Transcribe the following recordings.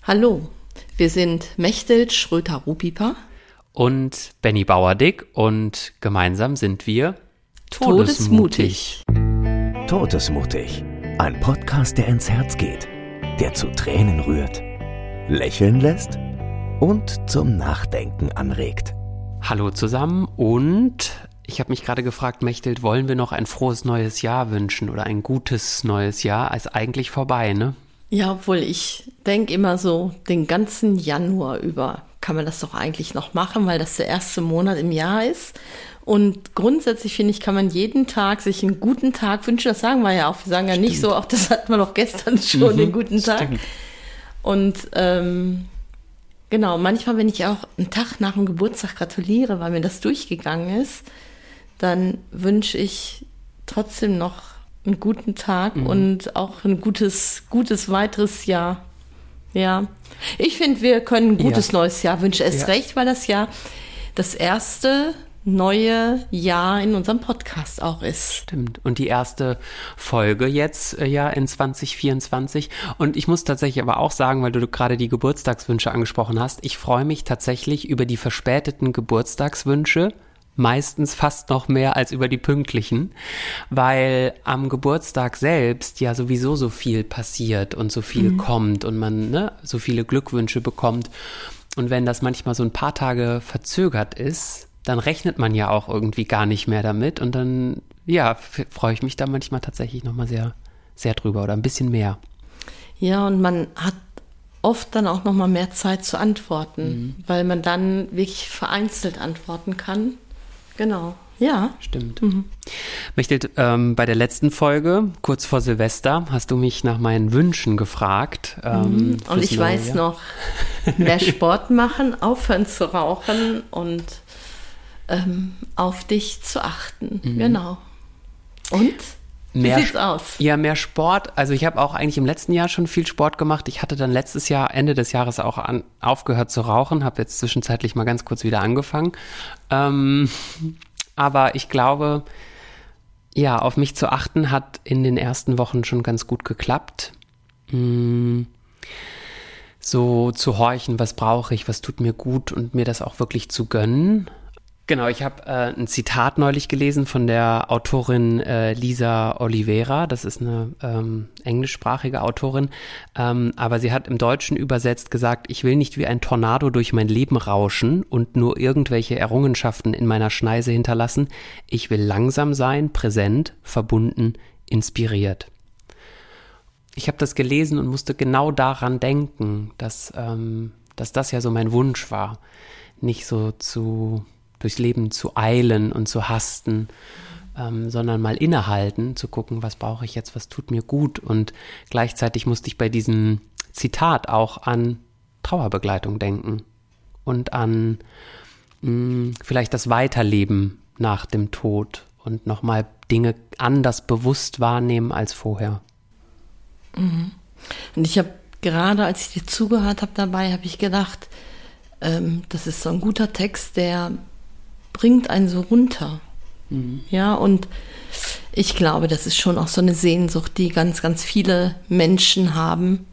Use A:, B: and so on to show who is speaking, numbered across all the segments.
A: Hallo, wir sind Mechthild Schröter-Rupipa
B: und Benny Bauerdick und gemeinsam sind wir
A: Todesmutig.
C: Todesmutig, ein Podcast, der ins Herz geht, der zu Tränen rührt, lächeln lässt und zum Nachdenken anregt.
B: Hallo zusammen und ich habe mich gerade gefragt, Mechthild, wollen wir noch ein frohes neues Jahr wünschen oder ein gutes neues Jahr? Ist eigentlich vorbei, ne?
A: Ja, obwohl ich denke immer so, den ganzen Januar über kann man das doch eigentlich noch machen, weil das der erste Monat im Jahr ist. Und grundsätzlich finde ich, kann man jeden Tag sich einen guten Tag wünschen. Das sagen wir ja auch. Wir sagen ja nicht so, auch das hatten wir doch gestern schon, den guten Tag.
B: Stimmt.
A: Und genau, manchmal, wenn ich auch einen Tag nach dem Geburtstag gratuliere, weil mir das durchgegangen ist, dann wünsche ich trotzdem noch einen guten Tag und auch ein gutes weiteres Jahr. Ja, ich finde, wir können ein gutes neues Jahr wünschen. Erst recht, weil das ja das erste neue Jahr in unserem Podcast auch ist.
B: Stimmt. Und die erste Folge jetzt ja in 2024. Und ich muss tatsächlich aber auch sagen, weil du gerade die Geburtstagswünsche angesprochen hast, ich freue mich tatsächlich über die verspäteten Geburtstagswünsche, meistens fast noch mehr als über die pünktlichen, weil am Geburtstag selbst ja sowieso so viel passiert und so viel kommt und man so viele Glückwünsche bekommt. Und wenn das manchmal so ein paar Tage verzögert ist, dann rechnet man ja auch irgendwie gar nicht mehr damit und dann, freue ich mich da manchmal tatsächlich nochmal sehr, sehr drüber oder ein bisschen mehr.
A: Ja, und man hat oft dann auch nochmal mehr Zeit zu antworten, weil man dann wirklich vereinzelt antworten kann. Genau, ja.
B: Stimmt. Mechthild, bei der letzten Folge, kurz vor Silvester, hast du mich nach meinen Wünschen gefragt.
A: Und ich weiß noch, mehr Sport machen, aufhören zu rauchen und auf dich zu achten. Genau. Und? Wie sieht's aus?
B: Ja, mehr Sport. Also ich habe auch eigentlich im letzten Jahr schon viel Sport gemacht. Ich hatte dann letztes Jahr, Ende des Jahres auch aufgehört zu rauchen, habe jetzt zwischenzeitlich mal ganz kurz wieder angefangen. Aber ich glaube, ja, auf mich zu achten hat in den ersten Wochen schon ganz gut geklappt. So zu horchen, was brauche ich, was tut mir gut und mir das auch wirklich zu gönnen. Genau, ich habe ein Zitat neulich gelesen von der Autorin Lisa Oliveira. Das ist eine englischsprachige Autorin, aber sie hat im Deutschen übersetzt gesagt, ich will nicht wie ein Tornado durch mein Leben rauschen und nur irgendwelche Errungenschaften in meiner Schneise hinterlassen. Ich will langsam sein, präsent, verbunden, inspiriert. Ich habe das gelesen und musste genau daran denken, dass das ja so mein Wunsch war, nicht so durchs Leben zu eilen und zu hasten, sondern mal innehalten, zu gucken, was brauche ich jetzt, was tut mir gut. Und gleichzeitig musste ich bei diesem Zitat auch an Trauerbegleitung denken und an vielleicht das Weiterleben nach dem Tod und nochmal Dinge anders bewusst wahrnehmen als vorher.
A: Und ich habe gerade, als ich dir zugehört habe dabei, habe ich gedacht, das ist so ein guter Text, der bringt einen so runter. Ja, und ich glaube, das ist schon auch so eine Sehnsucht, die ganz, ganz viele Menschen haben.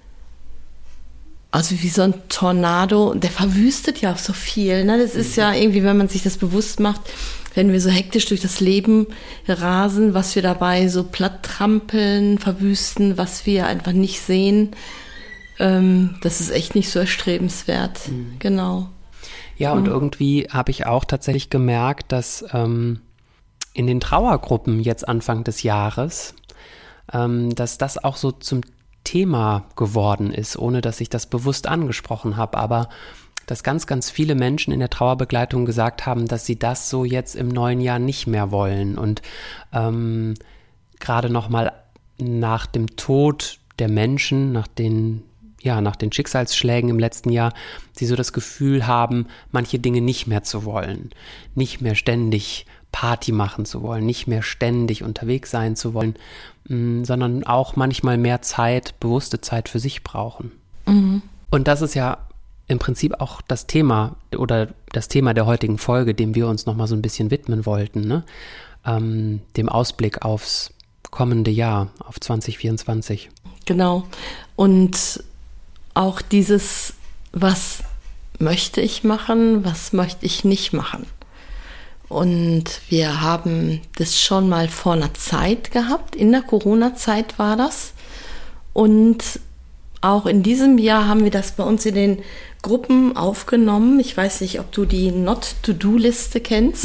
A: Also wie so ein Tornado, der verwüstet ja auch so viel. Ne? Das ist ja irgendwie, wenn man sich das bewusst macht, wenn wir so hektisch durch das Leben rasen, was wir dabei so platt trampeln, verwüsten, was wir einfach nicht sehen, das ist echt nicht so erstrebenswert. Genau.
B: Ja, und irgendwie habe ich auch tatsächlich gemerkt, dass in den Trauergruppen jetzt Anfang des Jahres, dass das auch so zum Thema geworden ist, ohne dass ich das bewusst angesprochen habe, aber dass ganz, ganz viele Menschen in der Trauerbegleitung gesagt haben, dass sie das so jetzt im neuen Jahr nicht mehr wollen und gerade nochmal nach dem Tod der Menschen, nach den Schicksalsschlägen im letzten Jahr, sie so das Gefühl haben, manche Dinge nicht mehr zu wollen, nicht mehr ständig Party machen zu wollen, nicht mehr ständig unterwegs sein zu wollen, sondern auch manchmal mehr Zeit, bewusste Zeit für sich brauchen. Und das ist ja im Prinzip auch das Thema der heutigen Folge, dem wir uns nochmal so ein bisschen widmen wollten, ne? Dem Ausblick aufs kommende Jahr, auf 2024.
A: Genau. Und auch dieses, was möchte ich machen, was möchte ich nicht machen. Und wir haben das schon mal vor einer Zeit gehabt, in der Corona-Zeit war das. Und auch in diesem Jahr haben wir das bei uns in den Gruppen aufgenommen. Ich weiß nicht, ob du die Not-to-Do-Liste kennst.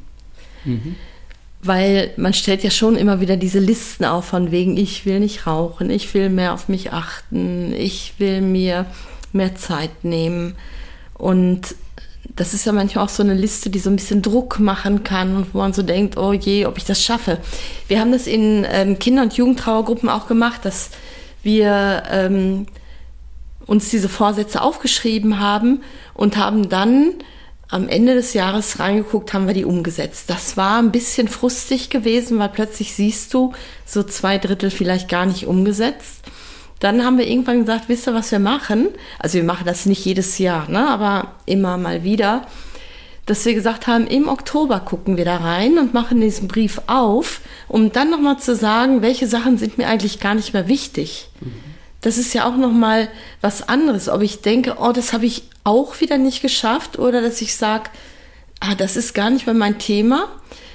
A: Weil man stellt ja schon immer wieder diese Listen auf von wegen, ich will nicht rauchen, ich will mehr auf mich achten, ich will mir mehr Zeit nehmen. Und das ist ja manchmal auch so eine Liste, die so ein bisschen Druck machen kann und wo man so denkt, oh je, ob ich das schaffe. Wir haben das in Kinder- und Jugendtrauergruppen auch gemacht, dass wir uns diese Vorsätze aufgeschrieben haben und haben dann am Ende des Jahres reingeguckt, haben wir die umgesetzt. Das war ein bisschen frustig gewesen, weil plötzlich siehst du, so 2/3 vielleicht gar nicht umgesetzt. Dann haben wir irgendwann gesagt, wisst ihr, was wir machen? Also wir machen das nicht jedes Jahr, ne, aber immer mal wieder, dass wir gesagt haben, im Oktober gucken wir da rein und machen diesen Brief auf, um dann nochmal zu sagen, welche Sachen sind mir eigentlich gar nicht mehr wichtig. Das ist ja auch nochmal was anderes, ob ich denke, oh, das habe ich auch wieder nicht geschafft, oder dass ich sage, das ist gar nicht mehr mein Thema.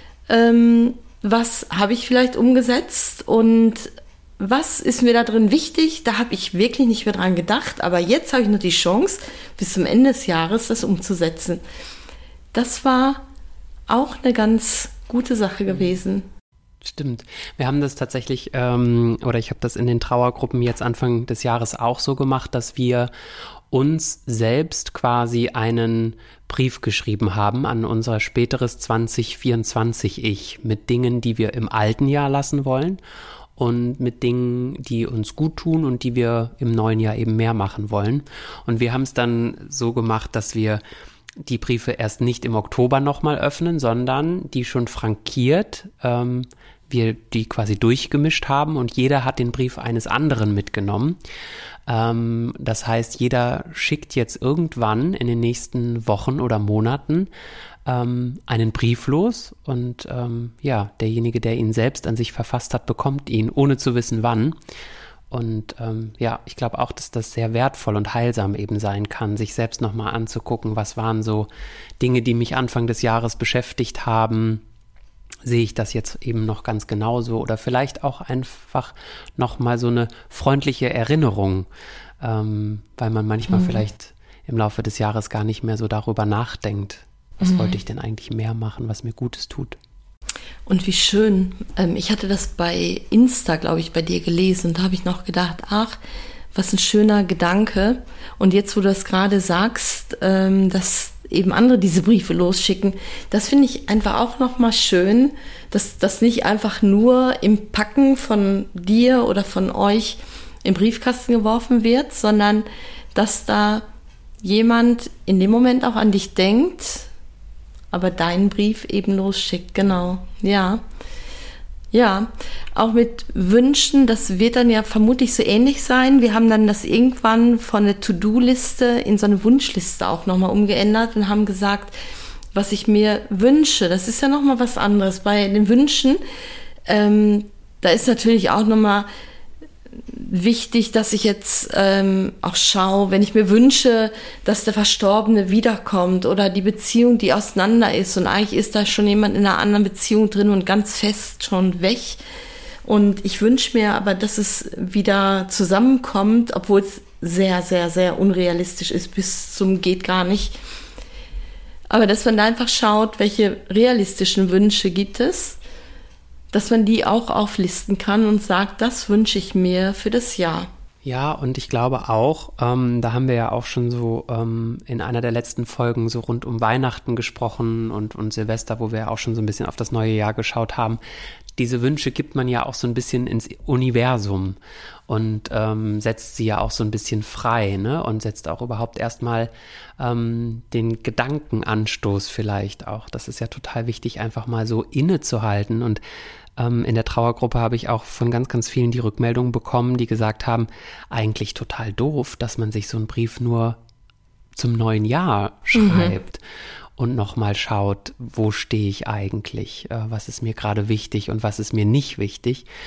A: Was habe ich vielleicht umgesetzt und was ist mir da drin wichtig? Da habe ich wirklich nicht mehr dran gedacht, aber jetzt habe ich noch die Chance, bis zum Ende des Jahres das umzusetzen. Das war auch eine ganz gute Sache gewesen.
B: Stimmt. Wir haben das tatsächlich, oder ich habe das in den Trauergruppen jetzt Anfang des Jahres auch so gemacht, dass wir uns selbst quasi einen Brief geschrieben haben an unser späteres 2024-Ich mit Dingen, die wir im alten Jahr lassen wollen und mit Dingen, die uns gut tun und die wir im neuen Jahr eben mehr machen wollen. Und wir haben es dann so gemacht, dass wir die Briefe erst nicht im Oktober nochmal öffnen, sondern die schon frankiert, wir die quasi durchgemischt haben und jeder hat den Brief eines anderen mitgenommen. Das heißt, jeder schickt jetzt irgendwann in den nächsten Wochen oder Monaten einen Brief los und derjenige, der ihn selbst an sich verfasst hat, bekommt ihn, ohne zu wissen wann. Und ich glaube auch, dass das sehr wertvoll und heilsam eben sein kann, sich selbst nochmal anzugucken, was waren so Dinge, die mich Anfang des Jahres beschäftigt haben. Sehe ich das jetzt eben noch ganz genauso oder vielleicht auch einfach nochmal so eine freundliche Erinnerung, weil man manchmal vielleicht im Laufe des Jahres gar nicht mehr so darüber nachdenkt, was wollte ich denn eigentlich mehr machen, was mir Gutes tut.
A: Und wie schön, ich hatte das bei Insta, glaube ich, bei dir gelesen und da habe ich noch gedacht, ach, was ein schöner Gedanke. Und jetzt, wo du das gerade sagst, dass eben andere diese Briefe losschicken, das finde ich einfach auch nochmal schön, dass das nicht einfach nur im Packen von dir oder von euch im Briefkasten geworfen wird, sondern dass da jemand in dem Moment auch an dich denkt, aber deinen Brief eben losschickt, genau, ja. Ja, auch mit Wünschen, das wird dann ja vermutlich so ähnlich sein. Wir haben dann das irgendwann von der To-Do-Liste in so eine Wunschliste auch nochmal umgeändert und haben gesagt, was ich mir wünsche. Das ist ja nochmal was anderes. Bei den Wünschen, da ist natürlich auch nochmal wichtig, dass ich jetzt auch schaue, wenn ich mir wünsche, dass der Verstorbene wiederkommt oder die Beziehung, die auseinander ist und eigentlich ist da schon jemand in einer anderen Beziehung drin und ganz fest schon weg und ich wünsche mir aber, dass es wieder zusammenkommt, obwohl es sehr, sehr, sehr unrealistisch ist, bis zum geht gar nicht. Aber dass man da einfach schaut, welche realistischen Wünsche gibt es, dass man die auch auflisten kann und sagt, das wünsche ich mir für das Jahr.
B: Ja, und ich glaube auch, da haben wir ja auch schon so in einer der letzten Folgen so rund um Weihnachten gesprochen und Silvester, wo wir auch schon so ein bisschen auf das neue Jahr geschaut haben. Diese Wünsche gibt man ja auch so ein bisschen ins Universum und setzt sie ja auch so ein bisschen frei, ne? Und setzt auch überhaupt erstmal den Gedankenanstoß vielleicht auch. Das ist ja total wichtig, einfach mal so innezuhalten. Und in der Trauergruppe habe ich auch von ganz, ganz vielen die Rückmeldungen bekommen, die gesagt haben, eigentlich total doof, dass man sich so einen Brief nur zum neuen Jahr schreibt. Und nochmal schaut, wo stehe ich eigentlich, was ist mir gerade wichtig und was ist mir nicht wichtig.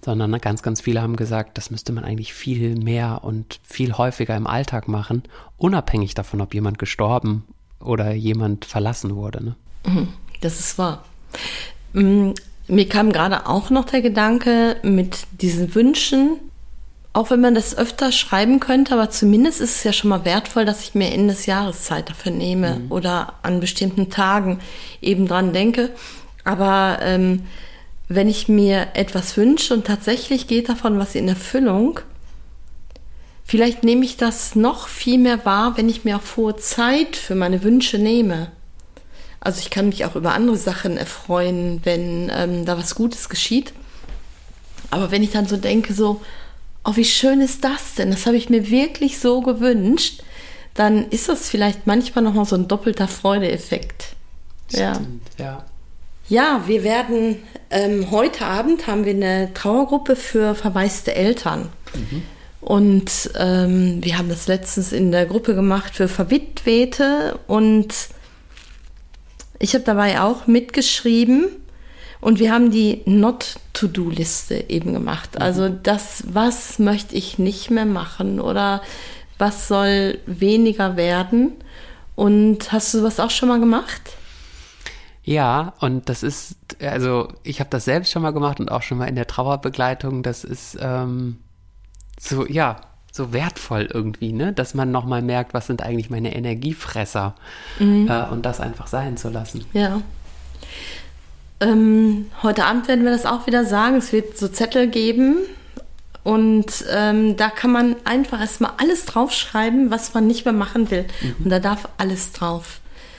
B: sondern ganz, ganz viele haben gesagt, das müsste man eigentlich viel mehr und viel häufiger im Alltag machen, unabhängig davon, ob jemand gestorben oder jemand verlassen wurde. Ne?
A: Das ist wahr. Mir kam gerade auch noch der Gedanke mit diesen Wünschen, auch wenn man das öfter schreiben könnte, aber zumindest ist es ja schon mal wertvoll, dass ich mir Ende des Jahres Zeit dafür nehme oder an bestimmten Tagen eben dran denke. Aber wenn ich mir etwas wünsche und tatsächlich geht davon was in Erfüllung, vielleicht nehme ich das noch viel mehr wahr, wenn ich mir auch hohe Zeit für meine Wünsche nehme. Also ich kann mich auch über andere Sachen erfreuen, wenn da was Gutes geschieht. Aber wenn ich dann so denke, so, oh, wie schön ist das denn? Das habe ich mir wirklich so gewünscht. Dann ist das vielleicht manchmal nochmal so ein doppelter Freudeeffekt.
B: Stimmt, ja.
A: Ja, wir werden, heute Abend haben wir eine Trauergruppe für verwaiste Eltern. Und wir haben das letztens in der Gruppe gemacht für Verwitwete und ich habe dabei auch mitgeschrieben und wir haben die Not-to-Do-Liste eben gemacht. Also das, was möchte ich nicht mehr machen oder was soll weniger werden. Und hast du sowas auch schon mal gemacht?
B: Ja, und das ist, also ich habe das selbst schon mal gemacht und auch schon mal in der Trauerbegleitung. Das ist so wertvoll irgendwie, ne? Dass man nochmal merkt, was sind eigentlich meine Energiefresser und das einfach sein zu lassen.
A: Ja. Heute Abend werden wir das auch wieder sagen. Es wird so Zettel geben und da kann man einfach erstmal alles draufschreiben, was man nicht mehr machen will. Und da darf alles drauf.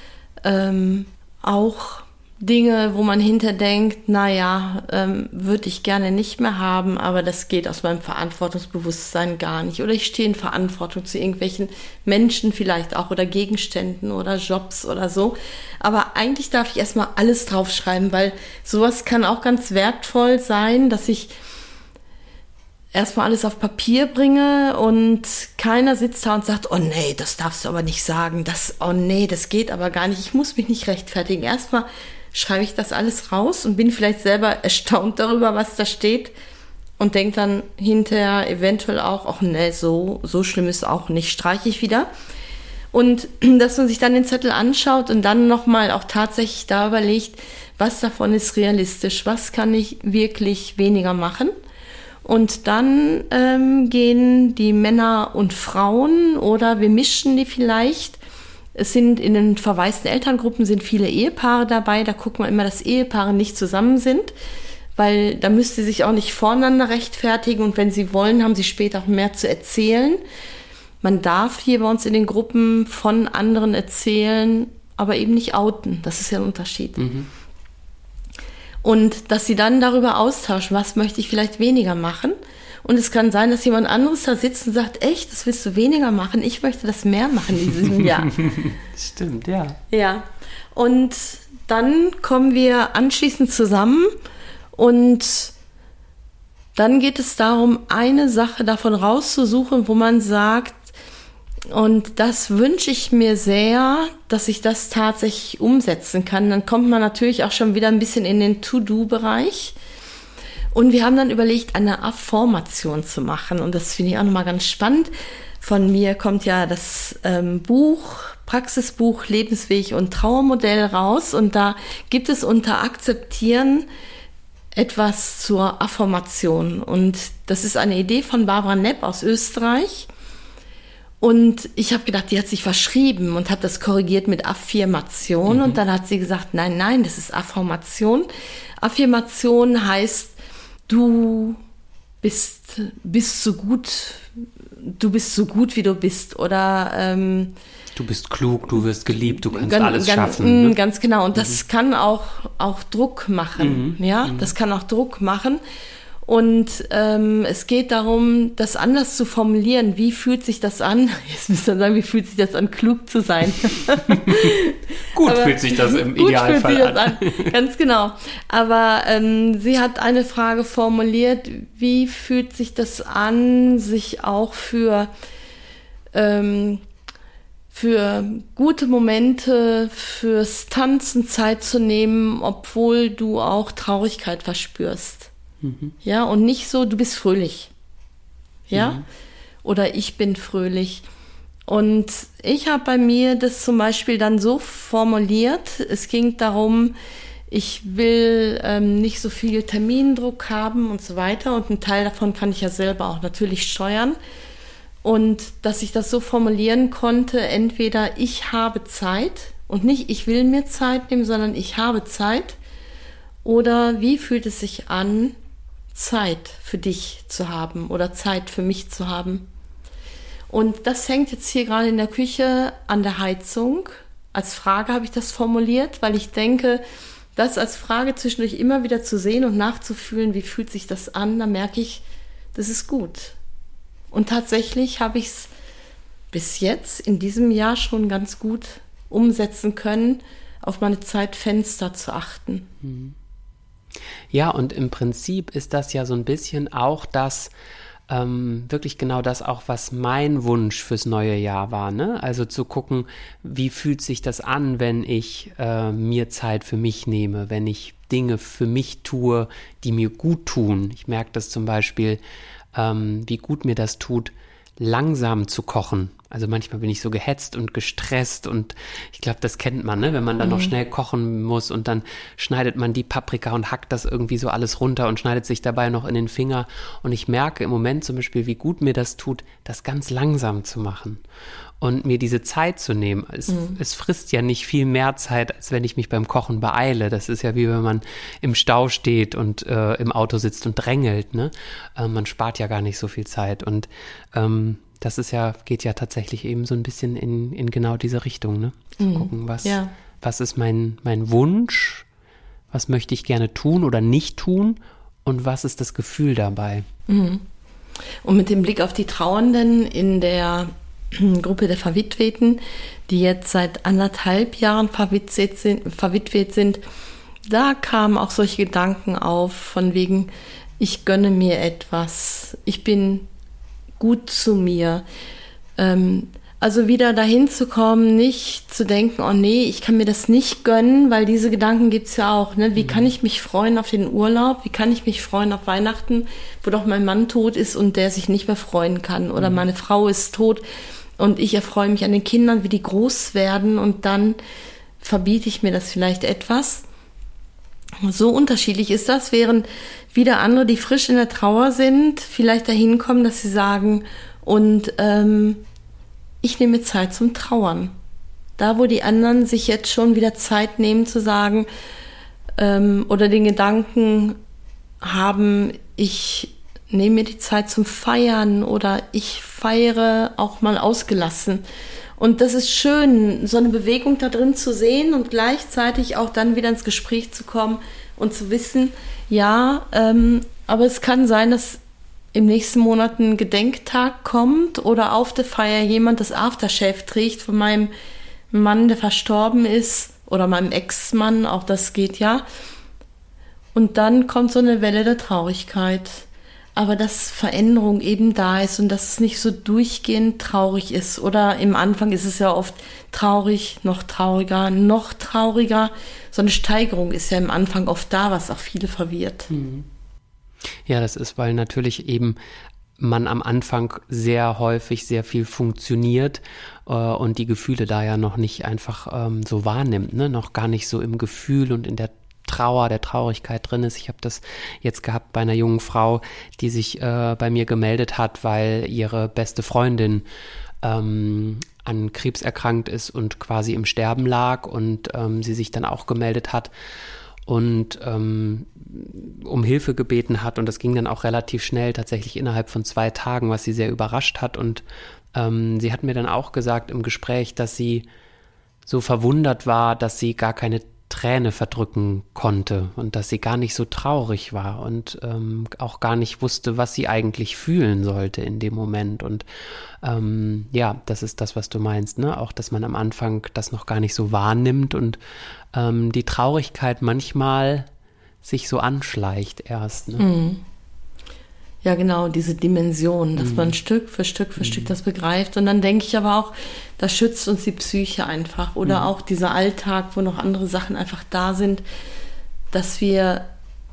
A: Auch Dinge, wo man hinterher denkt, naja, würde ich gerne nicht mehr haben, aber das geht aus meinem Verantwortungsbewusstsein gar nicht. Oder ich stehe in Verantwortung zu irgendwelchen Menschen vielleicht auch oder Gegenständen oder Jobs oder so. Aber eigentlich darf ich erstmal alles draufschreiben, weil sowas kann auch ganz wertvoll sein, dass ich erstmal alles auf Papier bringe und keiner sitzt da und sagt, oh nee, das darfst du aber nicht sagen, oh nee, das geht aber gar nicht, ich muss mich nicht rechtfertigen. Erstmal schreibe ich das alles raus und bin vielleicht selber erstaunt darüber, was da steht und denke dann hinterher eventuell auch, ach nee, so schlimm ist es auch nicht, streiche ich wieder. Und dass man sich dann den Zettel anschaut und dann nochmal auch tatsächlich da überlegt, was davon ist realistisch, was kann ich wirklich weniger machen. Und dann gehen die Männer und Frauen oder wir mischen die vielleicht. Es sind in den verwaisten Elterngruppen sind viele Ehepaare dabei. Da guckt man immer, dass Ehepaare nicht zusammen sind, weil da müsst ihr sich auch nicht voreinander rechtfertigen. Und wenn sie wollen, haben sie später auch mehr zu erzählen. Man darf hier bei uns in den Gruppen von anderen erzählen, aber eben nicht outen. Das ist ja ein Unterschied. Und dass sie dann darüber austauschen, was möchte ich vielleicht weniger machen. Und es kann sein, dass jemand anderes da sitzt und sagt, echt, das willst du weniger machen? Ich möchte das mehr machen in diesem Jahr.
B: Stimmt, ja.
A: Ja, und dann kommen wir anschließend zusammen und dann geht es darum, eine Sache davon rauszusuchen, wo man sagt, und das wünsche ich mir sehr, dass ich das tatsächlich umsetzen kann. Dann kommt man natürlich auch schon wieder ein bisschen in den To-Do-Bereich. Und wir haben dann überlegt, eine Affirmation zu machen. Und das finde ich auch nochmal ganz spannend. Von mir kommt ja das Praxisbuch Lebensweg und Trauermodell raus. Und da gibt es unter Akzeptieren etwas zur Affirmation. Und das ist eine Idee von Barbara Nepp aus Österreich. Und ich habe gedacht, die hat sich verschrieben und habe das korrigiert mit Affirmation. Und dann hat sie gesagt, nein, das ist Affirmation. Affirmation heißt, du bist so gut, wie du bist. Oder
B: du bist klug, du wirst geliebt, du kannst alles schaffen. Ne?
A: Ganz genau. Und das kann auch Druck machen. Das kann auch Druck machen. Und es geht darum, das anders zu formulieren. Wie fühlt sich das an? Jetzt müsst ihr sagen, wie fühlt sich das an, klug zu sein?
B: Gut fühlt sich das im Idealfall an.
A: Ganz genau. Aber sie hat eine Frage formuliert, wie fühlt sich das an, sich auch für gute Momente, fürs Tanzen Zeit zu nehmen, obwohl du auch Traurigkeit verspürst. Ja, und nicht so, du bist fröhlich. Ja? Oder ich bin fröhlich. Und ich habe bei mir das zum Beispiel dann so formuliert, es ging darum, ich will nicht so viel Termindruck haben und so weiter. Und einen Teil davon kann ich ja selber auch natürlich steuern. Und dass ich das so formulieren konnte, entweder ich habe Zeit und nicht ich will mir Zeit nehmen, sondern ich habe Zeit. Oder wie fühlt es sich an, Zeit für dich zu haben oder Zeit für mich zu haben? Und das hängt jetzt hier gerade in der Küche an der Heizung. Als Frage habe ich das formuliert, weil ich denke, das als Frage zwischendurch immer wieder zu sehen und nachzufühlen, wie fühlt sich das an, da merke ich, das ist gut. Und tatsächlich habe ich es bis jetzt in diesem Jahr schon ganz gut umsetzen können, auf meine Zeitfenster zu achten.
B: Ja, und im Prinzip ist das ja so ein bisschen auch das, wirklich genau das auch, was mein Wunsch fürs neue Jahr war, ne? Also zu gucken, wie fühlt sich das an, wenn ich mir Zeit für mich nehme, wenn ich Dinge für mich tue, die mir gut tun. Ich merke das zum Beispiel, wie gut mir das tut, langsam zu kochen. Also manchmal bin ich so gehetzt und gestresst und ich glaube, das kennt man, ne? Wenn man dann noch schnell kochen muss und dann schneidet man die Paprika und hackt das irgendwie so alles runter und schneidet sich dabei noch in den Finger. Und ich merke im Moment zum Beispiel, wie gut mir das tut, das ganz langsam zu machen und mir diese Zeit zu nehmen. Es frisst ja nicht viel mehr Zeit, als wenn ich mich beim Kochen beeile. Das ist ja wie wenn man im Stau steht und im Auto sitzt und drängelt, ne? Man spart ja gar nicht so viel Zeit und das ist ja, geht ja tatsächlich eben so ein bisschen in genau diese Richtung, ne? Zu gucken, was ist mein Wunsch, was möchte ich gerne tun oder nicht tun und was ist das Gefühl dabei?
A: Und mit dem Blick auf die Trauernden in der Gruppe der Verwitweten, die jetzt seit 1,5 Jahren verwitwet sind, da kamen auch solche Gedanken auf, von wegen, ich gönne mir etwas, ich bin gut zu mir. Also wieder dahin zu kommen, nicht zu denken, oh nee, ich kann mir das nicht gönnen, weil diese Gedanken gibt's ja auch, ne? Wie kann ich mich freuen auf den Urlaub? Wie kann ich mich freuen auf Weihnachten, wo doch mein Mann tot ist und der sich nicht mehr freuen kann? Oder meine Frau ist tot und ich erfreue mich an den Kindern, wie die groß werden und dann verbiete ich mir das vielleicht etwas. So unterschiedlich ist das, während wieder andere, die frisch in der Trauer sind, vielleicht dahin kommen, dass sie sagen, und ich nehme Zeit zum Trauern. Da, wo die anderen sich jetzt schon wieder Zeit nehmen zu sagen oder den Gedanken haben, ich nehme mir die Zeit zum Feiern oder ich feiere auch mal ausgelassen. Und das ist schön, so eine Bewegung da drin zu sehen und gleichzeitig auch dann wieder ins Gespräch zu kommen und zu wissen, ja, aber es kann sein, dass im nächsten Monat ein Gedenktag kommt oder auf der Feier jemand das Aftershave trägt von meinem Mann, der verstorben ist, oder meinem Ex-Mann, auch das geht ja. Und dann kommt so eine Welle der Traurigkeit. Aber dass Veränderung eben da ist und dass es nicht so durchgehend traurig ist. Oder im Anfang ist es ja oft traurig, noch trauriger. So eine Steigerung ist ja im Anfang oft da, was auch viele verwirrt.
B: Ja, das ist, weil natürlich eben man am Anfang sehr häufig sehr viel funktioniert und die Gefühle da ja noch nicht einfach so wahrnimmt, ne? Noch gar nicht so im Gefühl und in der Trauer, der Traurigkeit drin ist. Ich habe das jetzt gehabt bei einer jungen Frau, die sich bei mir gemeldet hat, weil ihre beste Freundin an Krebs erkrankt ist und quasi im Sterben lag und sie sich dann auch gemeldet hat und um Hilfe gebeten hat und das ging dann auch relativ schnell, tatsächlich innerhalb von 2 Tagen, was sie sehr überrascht hat und sie hat mir dann auch gesagt im Gespräch, dass sie so verwundert war, dass sie gar keine Träne verdrücken konnte und dass sie gar nicht so traurig war und auch gar nicht wusste, was sie eigentlich fühlen sollte in dem Moment. Und ja, das ist das, was du meinst, ne? Auch, dass man am Anfang das noch gar nicht so wahrnimmt und die Traurigkeit manchmal sich so anschleicht erst. Ne?
A: Ja, genau, diese Dimension, dass man Stück für Stück das begreift. Und dann denke ich aber auch, das schützt uns die Psyche einfach. Oder auch dieser Alltag, wo noch andere Sachen einfach da sind, dass wir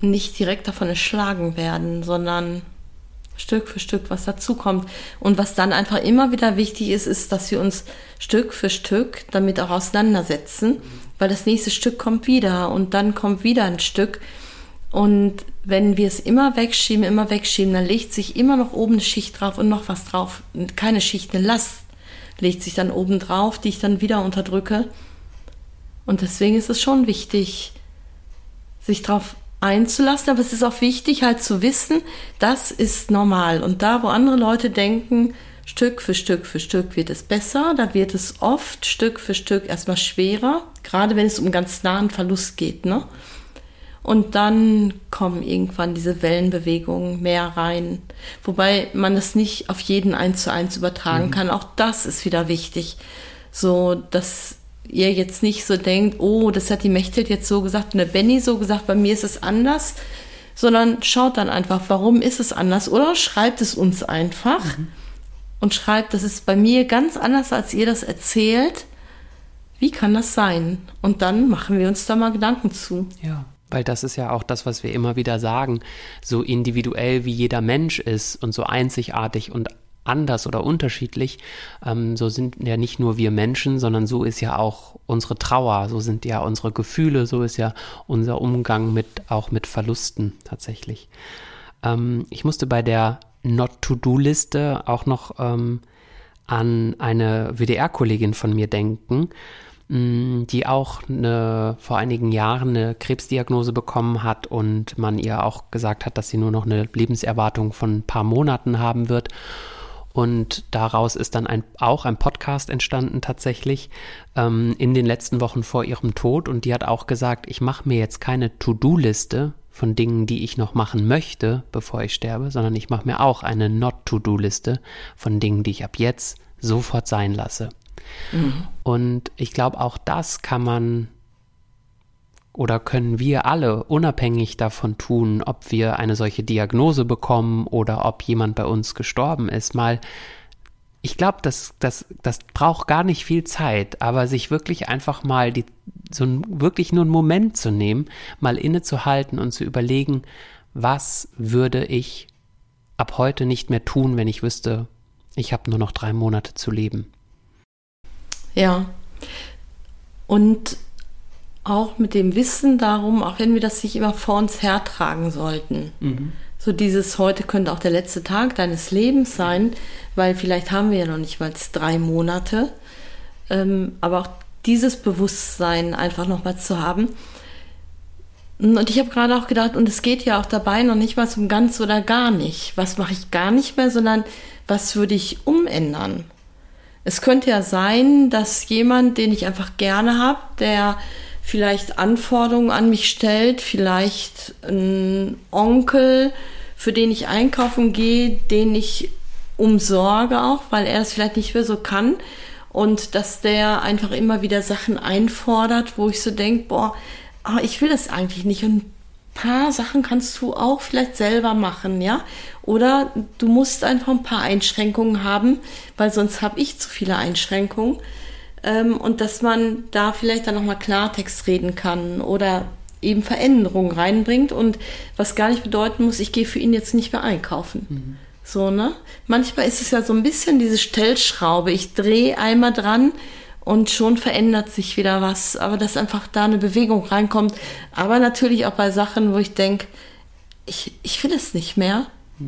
A: nicht direkt davon erschlagen werden, sondern Stück für Stück, was dazukommt. Und was dann einfach immer wieder wichtig ist, ist, dass wir uns Stück für Stück damit auch auseinandersetzen, weil das nächste Stück kommt wieder und dann kommt wieder ein Stück. Und wenn wir es immer wegschieben, dann legt sich immer noch oben eine Schicht drauf und noch was drauf. Keine Schicht, eine Last legt sich dann oben drauf, die ich dann wieder unterdrücke. Und deswegen ist es schon wichtig, sich drauf einzulassen, aber es ist auch wichtig, halt zu wissen, das ist normal. Und da, wo andere Leute denken, Stück für Stück wird es besser, da wird es oft Stück für Stück erstmal schwerer, gerade wenn es um ganz nahen Verlust geht, ne? Und dann kommen irgendwann diese Wellenbewegungen mehr rein. Wobei man das nicht auf jeden 1:1 übertragen kann. Auch das ist wieder wichtig. So, dass ihr jetzt nicht so denkt, oh, das hat die Mechthild jetzt so gesagt und der Benny so gesagt, bei mir ist es anders. Sondern schaut dann einfach, warum ist es anders? Oder schreibt es uns einfach und schreibt, das ist bei mir ganz anders, als ihr das erzählt. Wie kann das sein? Und dann machen wir uns da mal Gedanken zu.
B: Ja. Weil das ist ja auch das, was wir immer wieder sagen, so individuell wie jeder Mensch ist und so einzigartig und anders oder unterschiedlich, so sind ja nicht nur wir Menschen, sondern so ist ja auch unsere Trauer, so sind ja unsere Gefühle, so ist ja unser Umgang auch mit Verlusten tatsächlich. Ich musste bei der Not-to-Do-Liste auch noch an eine WDR-Kollegin von mir denken, die auch vor einigen Jahren eine Krebsdiagnose bekommen hat und man ihr auch gesagt hat, dass sie nur noch eine Lebenserwartung von ein paar Monaten haben wird. Und daraus ist dann auch ein Podcast entstanden tatsächlich in den letzten Wochen vor ihrem Tod. Und die hat auch gesagt, ich mache mir jetzt keine To-Do-Liste von Dingen, die ich noch machen möchte, bevor ich sterbe, sondern ich mache mir auch eine Not-To-Do-Liste von Dingen, die ich ab jetzt sofort sein lasse. Und ich glaube, auch das kann man oder können wir alle unabhängig davon tun, ob wir eine solche Diagnose bekommen oder ob jemand bei uns gestorben ist, mal, ich glaube, das braucht gar nicht viel Zeit, aber sich wirklich einfach mal wirklich nur einen Moment zu nehmen, mal innezuhalten und zu überlegen, was würde ich ab heute nicht mehr tun, wenn ich wüsste, ich habe nur noch 3 Monate zu leben.
A: Ja, und auch mit dem Wissen darum, auch wenn wir das nicht immer vor uns hertragen sollten. So dieses, heute könnte auch der letzte Tag deines Lebens sein, weil vielleicht haben wir ja noch nicht mal 3 Monate, aber auch dieses Bewusstsein einfach nochmal zu haben. Und ich habe gerade auch gedacht, und es geht ja auch dabei noch nicht mal um ganz oder gar nicht. Was mache ich gar nicht mehr, sondern was würde ich umändern? Es könnte ja sein, dass jemand, den ich einfach gerne habe, der vielleicht Anforderungen an mich stellt, vielleicht ein Onkel, für den ich einkaufen gehe, den ich umsorge auch, weil er es vielleicht nicht mehr so kann, und dass der einfach immer wieder Sachen einfordert, wo ich so denke, boah, ich will das eigentlich nicht, und ein paar Sachen kannst du auch vielleicht selber machen, ja, oder du musst einfach ein paar Einschränkungen haben, weil sonst habe ich zu viele Einschränkungen, und dass man da vielleicht dann nochmal Klartext reden kann oder eben Veränderungen reinbringt, und was gar nicht bedeuten muss, ich gehe für ihn jetzt nicht mehr einkaufen. So, ne? Manchmal ist es ja so ein bisschen diese Stellschraube, ich drehe einmal dran und schon verändert sich wieder was, aber dass einfach da eine Bewegung reinkommt, aber natürlich auch bei Sachen, wo ich denke, ich will es nicht mehr,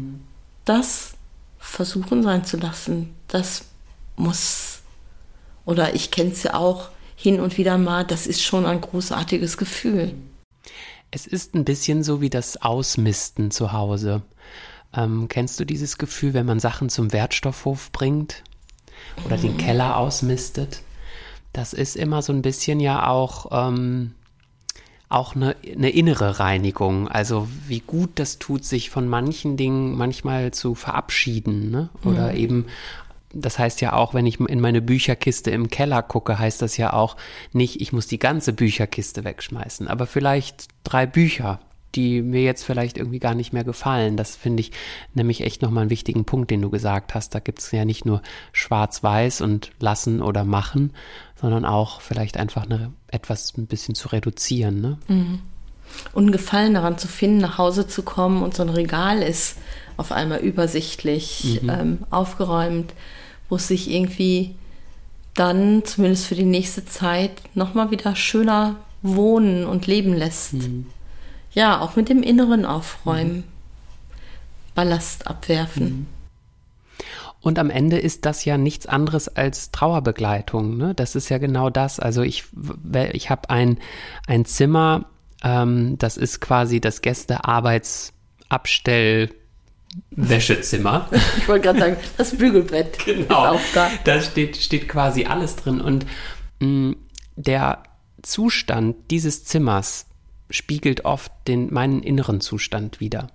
A: das versuchen sein zu lassen, das muss. Oder ich kenne es ja auch hin und wieder mal, das ist schon ein großartiges Gefühl.
B: Es ist ein bisschen so wie das Ausmisten zu Hause. Kennst du dieses Gefühl, wenn man Sachen zum Wertstoffhof bringt oder den Keller ausmistet? Das ist immer so ein bisschen ja auch eine innere Reinigung. Also wie gut das tut, sich von manchen Dingen manchmal zu verabschieden, ne? Oder eben, das heißt ja auch, wenn ich in meine Bücherkiste im Keller gucke, heißt das ja auch nicht, ich muss die ganze Bücherkiste wegschmeißen, aber vielleicht 3 Bücher, die mir jetzt vielleicht irgendwie gar nicht mehr gefallen. Das finde ich nämlich echt nochmal einen wichtigen Punkt, den du gesagt hast. Da gibt es ja nicht nur schwarz-weiß und lassen oder machen, sondern auch vielleicht einfach etwas ein bisschen zu reduzieren. Ne?
A: Und einen Gefallen daran zu finden, nach Hause zu kommen und so ein Regal ist auf einmal übersichtlich, aufgeräumt, wo es sich irgendwie dann, zumindest für die nächste Zeit, nochmal wieder schöner wohnen und leben lässt. Ja, auch mit dem Inneren aufräumen, Ballast abwerfen.
B: Und am Ende ist das ja nichts anderes als Trauerbegleitung, ne? Das ist ja genau das. Also ich habe ein Zimmer, das ist quasi das Gästearbeitsabstell-Wäschezimmer.
A: Ich wollte gerade sagen, das Bügelbrett ist auch da.
B: Da steht quasi alles drin. Und der Zustand dieses Zimmers spiegelt oft meinen inneren Zustand wider.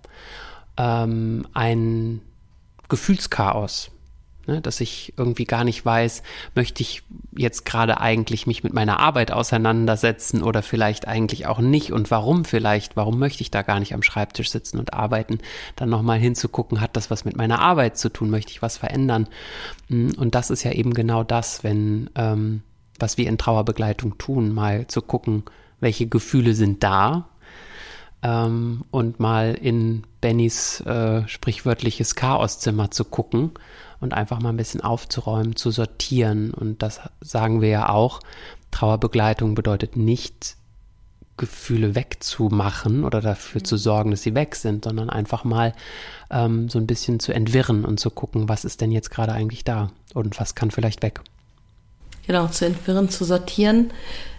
B: Ein Gefühlschaos, ne, dass ich irgendwie gar nicht weiß, möchte ich jetzt gerade eigentlich mich mit meiner Arbeit auseinandersetzen oder vielleicht eigentlich auch nicht und warum möchte ich da gar nicht am Schreibtisch sitzen und arbeiten, dann nochmal hinzugucken, hat das was mit meiner Arbeit zu tun, möchte ich was verändern? Und das ist ja eben genau das, was wir in Trauerbegleitung tun, mal zu gucken, welche Gefühle sind da, und mal in Bennys sprichwörtliches Chaoszimmer zu gucken und einfach mal ein bisschen aufzuräumen, zu sortieren. Und das sagen wir ja auch, Trauerbegleitung bedeutet nicht, Gefühle wegzumachen oder dafür zu sorgen, dass sie weg sind, sondern einfach mal so ein bisschen zu entwirren und zu gucken, was ist denn jetzt gerade eigentlich da und was kann vielleicht weg.
A: Genau, zu entwirren, zu sortieren.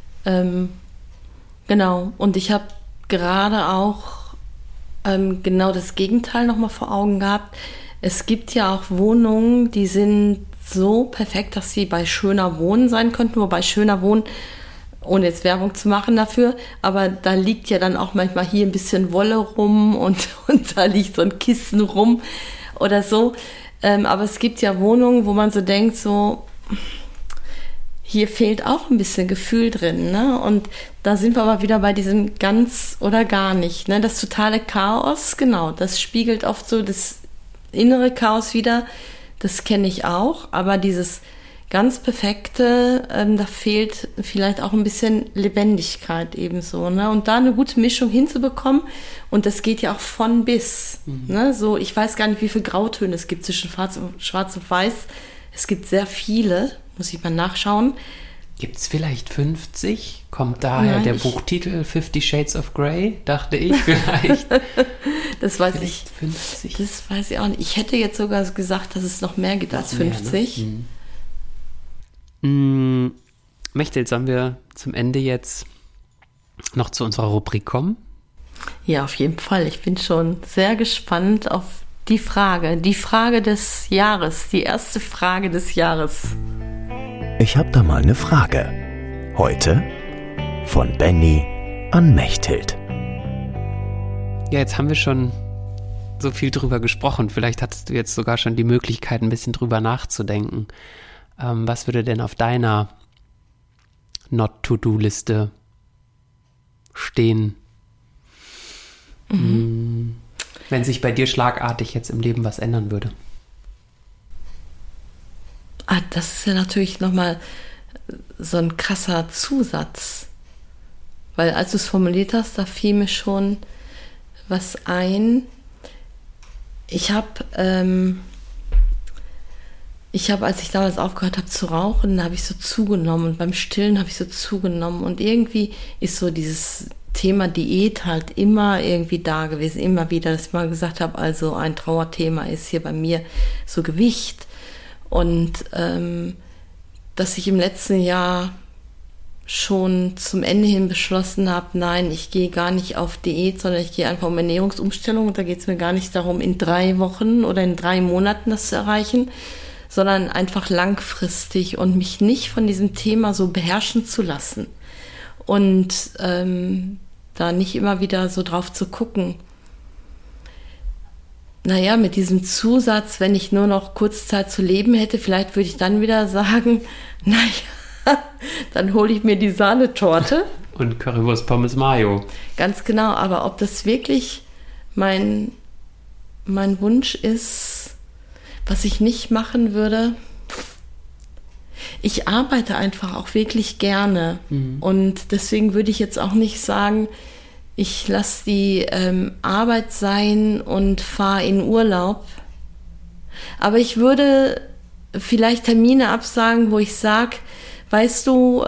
A: Genau, und ich habe gerade auch genau das Gegenteil nochmal vor Augen gehabt. Es gibt ja auch Wohnungen, die sind so perfekt, dass sie bei Schöner Wohnen sein könnten, wobei Schöner Wohnen, ohne jetzt Werbung zu machen dafür, aber da liegt ja dann auch manchmal hier ein bisschen Wolle rum und da liegt so ein Kissen rum oder so. Aber es gibt ja Wohnungen, wo man so denkt, so hier fehlt auch ein bisschen Gefühl drin, ne? Und da sind wir aber wieder bei diesem ganz oder gar nicht, ne? Das totale Chaos, genau, das spiegelt oft so das innere Chaos wieder, das kenne ich auch, aber dieses ganz Perfekte, da fehlt vielleicht auch ein bisschen Lebendigkeit ebenso, ne? Und da eine gute Mischung hinzubekommen, und das geht ja auch von bis, ne? So, ich weiß gar nicht, wie viele Grautöne es gibt zwischen Schwarz und Weiß. Es gibt sehr viele, muss ich mal nachschauen.
B: Gibt es vielleicht 50? Kommt daher der Buchtitel 50 Shades of Grey? Dachte ich vielleicht.
A: Das weiß
B: vielleicht
A: ich.
B: 50?
A: Das weiß ich auch nicht. Ich hätte jetzt sogar gesagt, dass es noch mehr gibt als 50.
B: Mechtel, sollen wir zum Ende jetzt noch zu unserer Rubrik kommen?
A: Ja, auf jeden Fall. Ich bin schon sehr gespannt auf die Frage des Jahres, die erste Frage des Jahres.
C: Ich habe da mal eine Frage. Heute von Benny an Mechthild.
B: Ja, jetzt haben wir schon so viel drüber gesprochen. Vielleicht hattest du jetzt sogar schon die Möglichkeit, ein bisschen drüber nachzudenken. Was würde denn auf deiner Not-to-Do-Liste stehen? Wenn sich bei dir schlagartig jetzt im Leben was ändern würde?
A: Das ist ja natürlich nochmal so ein krasser Zusatz. Weil als du es formuliert hast, da fiel mir schon was ein. Ich habe, als ich damals aufgehört habe zu rauchen, habe ich so zugenommen. Und beim Stillen habe ich so zugenommen. Und irgendwie ist so dieses Thema Diät halt immer irgendwie da gewesen. Immer wieder, dass ich mal gesagt habe, also ein Trauerthema ist hier bei mir so Gewicht. Und dass ich im letzten Jahr schon zum Ende hin beschlossen habe, nein, ich gehe gar nicht auf Diät, sondern ich gehe einfach um Ernährungsumstellung. Und da geht es mir gar nicht darum, in 3 Wochen oder in 3 Monaten das zu erreichen, sondern einfach langfristig und mich nicht von diesem Thema so beherrschen zu lassen. Und da nicht immer wieder so drauf zu gucken. Naja, mit diesem Zusatz, wenn ich nur noch kurze Zeit zu leben hätte, vielleicht würde ich dann wieder sagen, naja, dann hole ich mir die Sahnetorte.
B: Und Currywurst Pommes Mayo.
A: Ganz genau, aber ob das wirklich mein Wunsch ist, was ich nicht machen würde. Ich arbeite einfach auch wirklich gerne. Und deswegen würde ich jetzt auch nicht sagen, ich lasse die Arbeit sein und fahre in Urlaub. Aber ich würde vielleicht Termine absagen, wo ich sage, weißt du,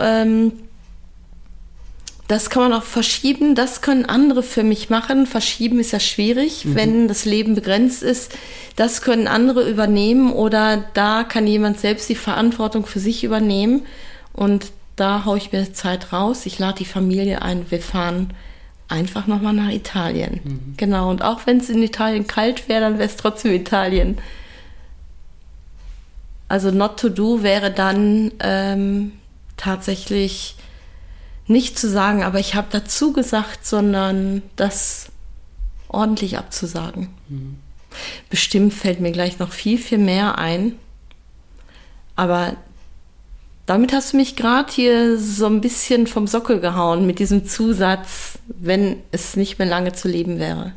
A: das kann man auch verschieben, das können andere für mich machen. Verschieben ist ja schwierig, wenn das Leben begrenzt ist. Das können andere übernehmen oder da kann jemand selbst die Verantwortung für sich übernehmen. Und da haue ich mir Zeit raus. Ich lade die Familie ein. Wir fahren einfach nochmal nach Italien. Genau, und auch wenn es in Italien kalt wäre, dann wäre es trotzdem Italien. Also not to do wäre dann tatsächlich nicht zu sagen, aber ich habe dazu gesagt, sondern das ordentlich abzusagen. Bestimmt fällt mir gleich noch viel, viel mehr ein. Aber damit hast du mich gerade hier so ein bisschen vom Sockel gehauen mit diesem Zusatz, wenn es nicht mehr lange zu leben wäre.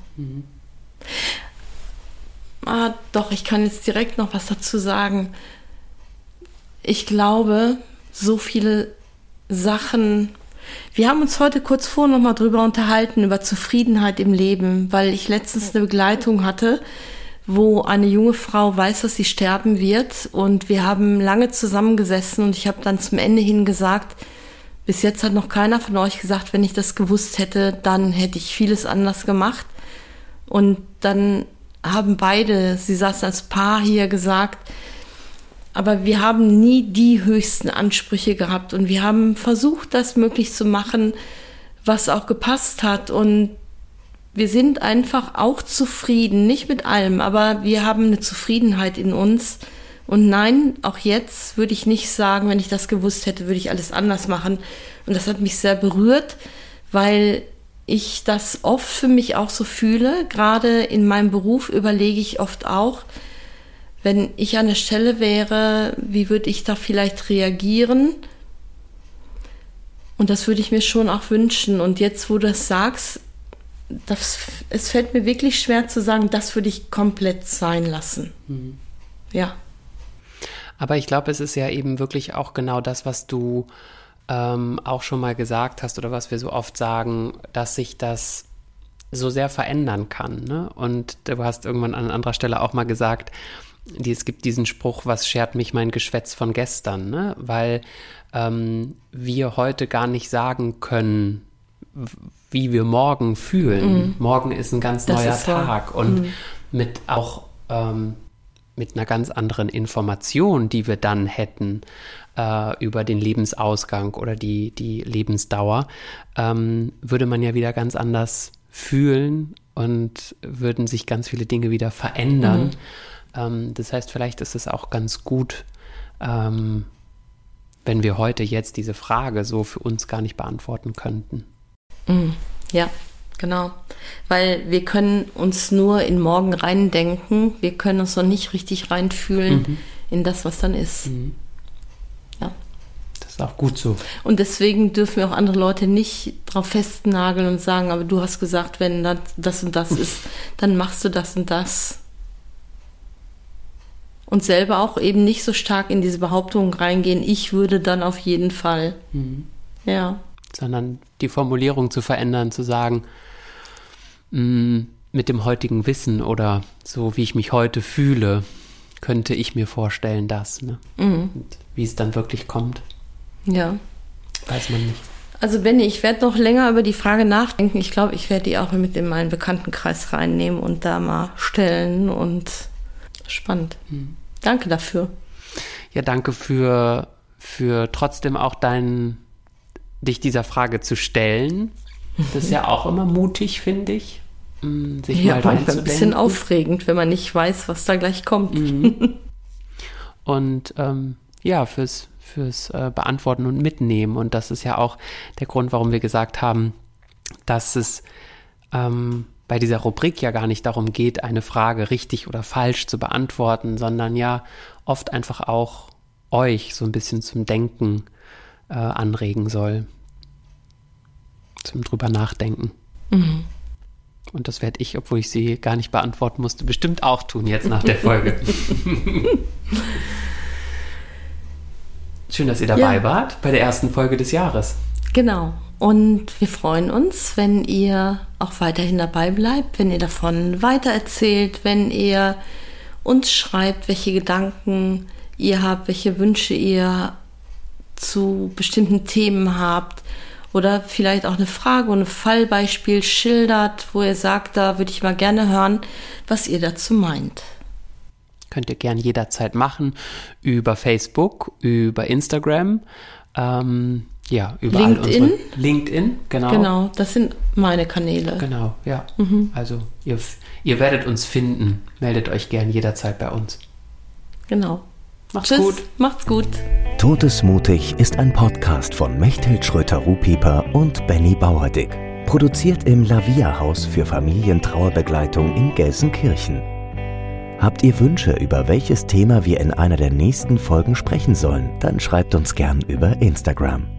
A: Doch, ich kann jetzt direkt noch was dazu sagen. Ich glaube, so viele Sachen. Wir haben uns heute kurz vorher noch mal drüber unterhalten, über Zufriedenheit im Leben, weil ich letztens eine Begleitung hatte, wo eine junge Frau weiß, dass sie sterben wird. Und wir haben lange zusammengesessen und ich habe dann zum Ende hin gesagt, bis jetzt hat noch keiner von euch gesagt, wenn ich das gewusst hätte, dann hätte ich vieles anders gemacht. Und dann haben beide, sie saßen als Paar hier, gesagt, aber wir haben nie die höchsten Ansprüche gehabt und wir haben versucht, das möglich zu machen, was auch gepasst hat. Und wir sind einfach auch zufrieden, nicht mit allem, aber wir haben eine Zufriedenheit in uns. Und nein, auch jetzt würde ich nicht sagen, wenn ich das gewusst hätte, würde ich alles anders machen. Und das hat mich sehr berührt, weil ich das oft für mich auch so fühle. Gerade in meinem Beruf überlege ich oft auch, wenn ich an der Stelle wäre, wie würde ich da vielleicht reagieren? Und das würde ich mir schon auch wünschen. Und jetzt, wo du das sagst, es fällt mir wirklich schwer zu sagen, das würde ich komplett sein lassen. Ja.
B: Aber ich glaube, es ist ja eben wirklich auch genau das, was du auch schon mal gesagt hast oder was wir so oft sagen, dass sich das so sehr verändern kann. Ne? Und du hast irgendwann an anderer Stelle auch mal gesagt, es gibt diesen Spruch, was schert mich mein Geschwätz von gestern, ne? Weil wir heute gar nicht sagen können, wie wir morgen fühlen. Morgen ist ein ganz neuer Tag und mit auch mit einer ganz anderen Information, die wir dann hätten über den Lebensausgang oder die Lebensdauer, würde man ja wieder ganz anders fühlen und würden sich ganz viele Dinge wieder verändern. Das heißt, vielleicht ist es auch ganz gut, wenn wir heute jetzt diese Frage so für uns gar nicht beantworten könnten.
A: Ja, genau. Weil wir können uns nur in morgen reindenken, wir können uns noch nicht richtig reinfühlen in das, was dann ist. Ja.
B: Das ist auch gut so.
A: Und deswegen dürfen wir auch andere Leute nicht drauf festnageln und sagen, aber du hast gesagt, wenn das und das ist, dann machst du das und das. Und selber auch eben nicht so stark in diese Behauptung reingehen, ich würde dann auf jeden Fall. Ja.
B: Sondern die Formulierung zu verändern, zu sagen, mit dem heutigen Wissen oder so, wie ich mich heute fühle, könnte ich mir vorstellen, dass. Ne? Und wie es dann wirklich kommt,
A: ja,
B: weiß man nicht.
A: Also Benni, ich werde noch länger über die Frage nachdenken. Ich glaube, ich werde die auch mit in meinen Bekanntenkreis reinnehmen und da mal stellen und spannend. Danke dafür.
B: Ja, danke für trotzdem auch dich dieser Frage zu stellen. Das ist ja auch immer mutig, finde ich, sich
A: ja,
B: mal reinzudenken.
A: Ein bisschen aufregend, wenn man nicht weiß, was da gleich kommt.
B: Und ja, fürs Beantworten und Mitnehmen. Und das ist ja auch der Grund, warum wir gesagt haben, dass es bei dieser Rubrik ja gar nicht darum geht, eine Frage richtig oder falsch zu beantworten, sondern ja oft einfach auch euch so ein bisschen zum Denken anregen soll, zum drüber nachdenken. Und das werde ich, obwohl ich sie gar nicht beantworten musste, bestimmt auch tun jetzt nach der Folge. Schön, dass ihr dabei wart bei der ersten Folge des Jahres.
A: Genau. Und wir freuen uns, wenn ihr auch weiterhin dabei bleibt, wenn ihr davon weitererzählt, wenn ihr uns schreibt, welche Gedanken ihr habt, welche Wünsche ihr zu bestimmten Themen habt oder vielleicht auch eine Frage und ein Fallbeispiel schildert, wo ihr sagt, da würde ich mal gerne hören, was ihr dazu meint.
B: Könnt ihr gern jederzeit machen, über Facebook, über Instagram, überall
A: LinkedIn.
B: LinkedIn, genau.
A: Genau, das sind meine Kanäle.
B: Genau, ja. Also ihr werdet uns finden. Meldet euch gern jederzeit bei uns.
A: Genau.
B: Macht's gut.
A: Macht's gut.
C: Todesmutig ist ein Podcast von Mechthild Schröter-Rupiper und Benny Bauerdick. Produziert im Lavia-Haus für Familientrauerbegleitung in Gelsenkirchen. Habt ihr Wünsche, über welches Thema wir in einer der nächsten Folgen sprechen sollen, dann schreibt uns gern über Instagram.